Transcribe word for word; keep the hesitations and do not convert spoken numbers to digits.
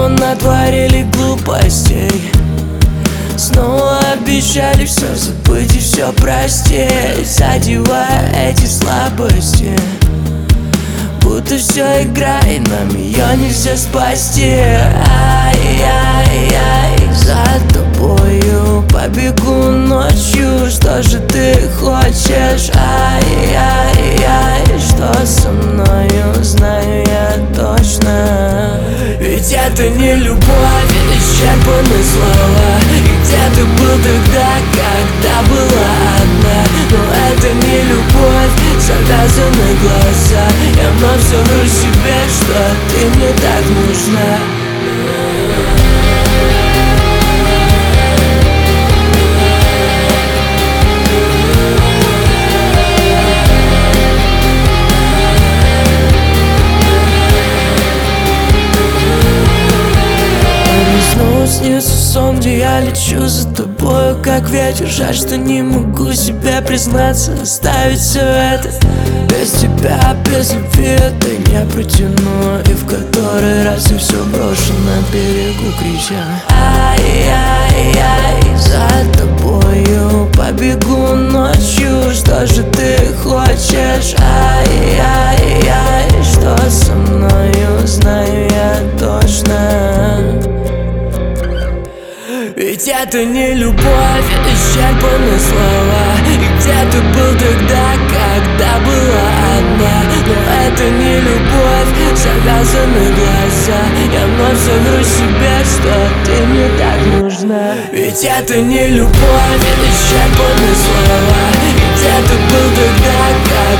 но натворили глупостей. Снова обещали все забыть и все простить, задевая эти слабости. Будто все игра, и нам ее нельзя спасти. Ай-яй-яй, за тобою побегу ночью. Что же ты хочешь? Ай-яй-яй, что со мною, знаю я точно. Ведь это не любовь, это исчерпаны слова. И где ты был тогда, когда была одна? Но это не любовь, завязаны глаза. Я вновь совру себе, что ты мне так нужна. Снова снится сон, где я лечу за тобою, как ветер. Жаль, что не могу себе признаться, оставить все это. Без тебя, без любви это не протяну. И в который раз я все брошу на берегу, крича: ай-яй-яй, за тобою побегу ночью. Что же ты хочешь? Ай-яй-яй, что со мною, знаю я точно. Ведь это не любовь, это исчерпаны слова. И где ты был тогда, когда была одна? Но это не любовь, завязаны глаза. Я вновь совру себе, что ты мне так нужна. Ведь это не любовь, это исчерпаны слова. И где ты был тогда, когда